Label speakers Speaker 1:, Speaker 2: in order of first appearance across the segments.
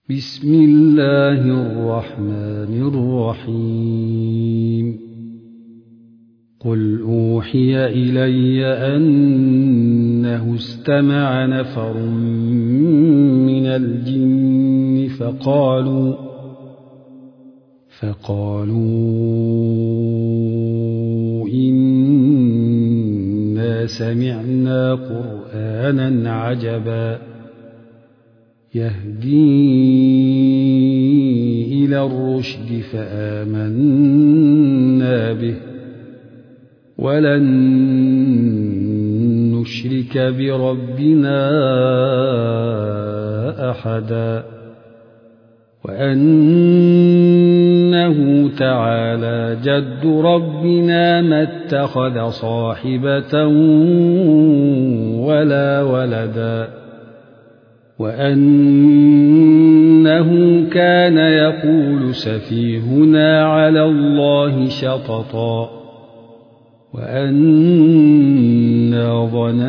Speaker 1: بسم الله الرحمن الرحيم قل أوحي إلي أنه استمع نفر من الجن فقالوا إنا سمعنا قرآنا عجبا يهدي إلى الرشد فآمنا به ولن نشرك بربنا أحدا وأنه تعالى جد ربنا ما اتخذ صاحبة ولا ولدا وأنه كان يقول سفيهنا على الله شططا وأنا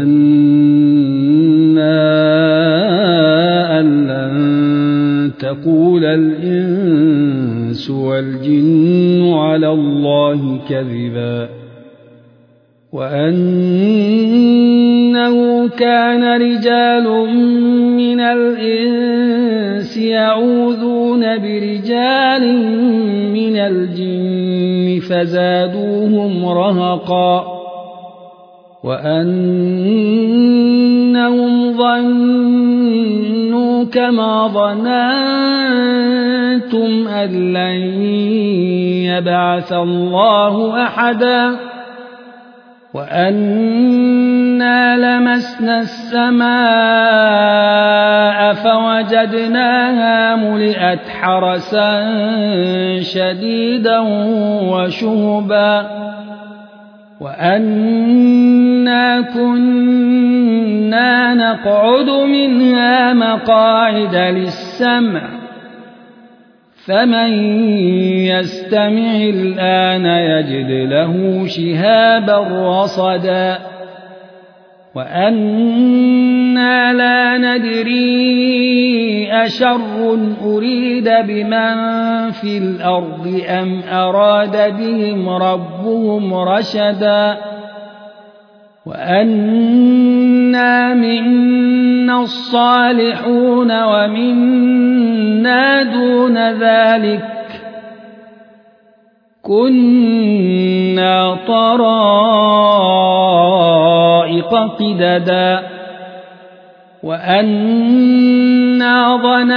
Speaker 1: ظننا أن لن تقول الإنس والجن على الله كذبا وأنه كان رجال من الإنس يعوذون برجال من الجن فزادوهم رهقا وأنهم ظنوا كما ظننتم أن لن يبعث الله أحدا وأنا لمسنا السماء فوجدناها ملئت حرسا شديدا وشهبا وأنا كنا نقعد منها مقاعد للسمع فمن يستمع الآن يجد له شهابا رصدا وأنا لا ندري أشر أريد بمن في الأرض أم أراد بهم ربهم رشدا وأنا منا الصالحون ومنا دون ذلك كنا طرائق قددا وأنا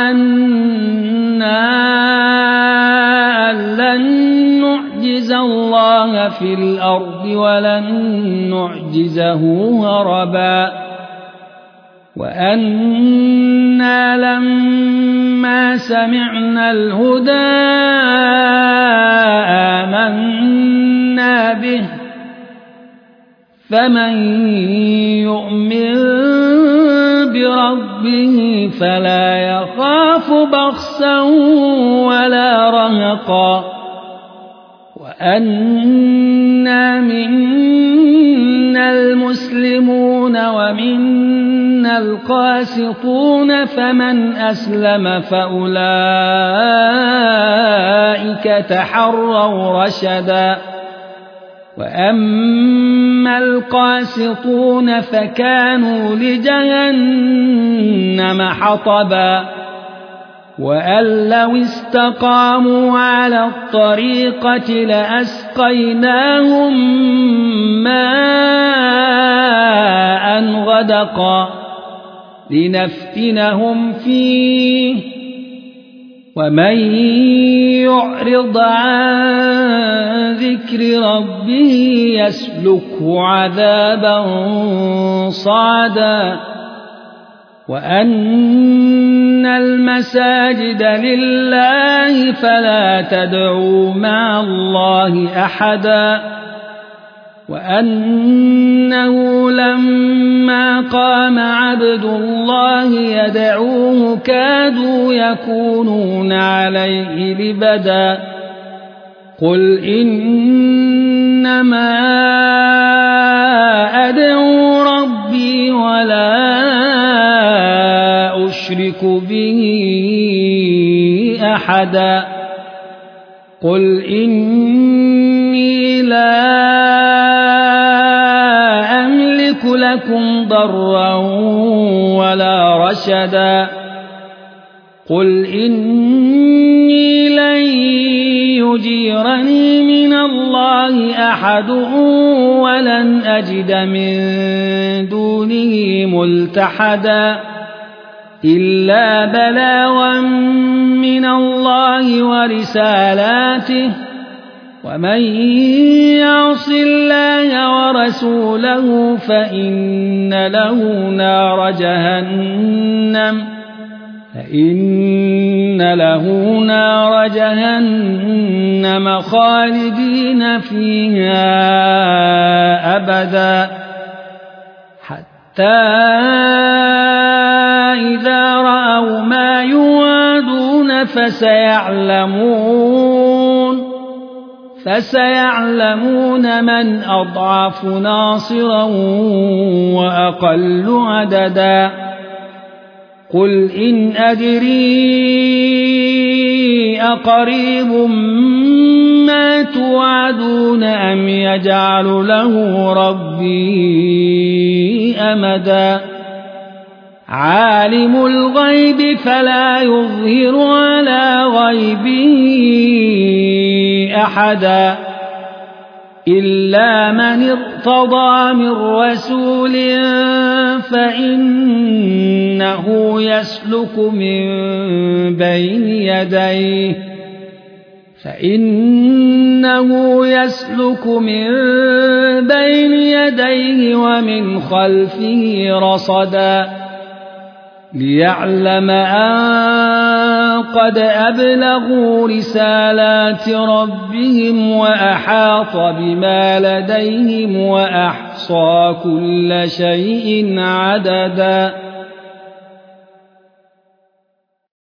Speaker 1: ظننا أن لن نعجز الله في الأرض ولن نعجزه هربا وأنا لما سمعنا الهدى آمنا به فمن يؤمن بربه فلا يخاف بخسا ولا رهقا وأنا منا المسلمون ومنا القاسطون فمن أسلم فأولئك تحروا رشدا وأما القاسطون فكانوا لجهنم حطبا وأن لو استقاموا على الطريقة لأسقيناهم ماء غدقا لنفتنهم فيه ومن يعرض عن ذكر ربه يسلكه عذابا صعدا وأن المساجد لله فلا تدعوا مع الله أحدا وأنه لما قام عبد الله يدعوه كادوا يكونون عليه لبدا قل إنما أدعو ربي ولا يشرك به أحدا قل إني لا أملك لكم ضرا ولا رشدا قل إني لن يجيرني من الله أحد ولن أجد من دونه ملتحدا إلا بلاغا من الله ورسالاته ومن يعص الله ورسوله فإن له نار جهنم خالدين فيها أبدا حتى إذا رأوا ما يوعدون فسيعلمون من أضعف ناصرا وأقل عددا قل إن أدري أقريب ما توعدون أم يجعل له ربي أمدا عالم الغيب فلا يظهر على غيبه أحدا إلا من ارتضى من رسول فإنه يسلك من بين يديه ومن خلفه رصدا ليعلم أن قد أبلغوا رسالات ربهم وأحاط بما لديهم وأحصى كل شيء عددا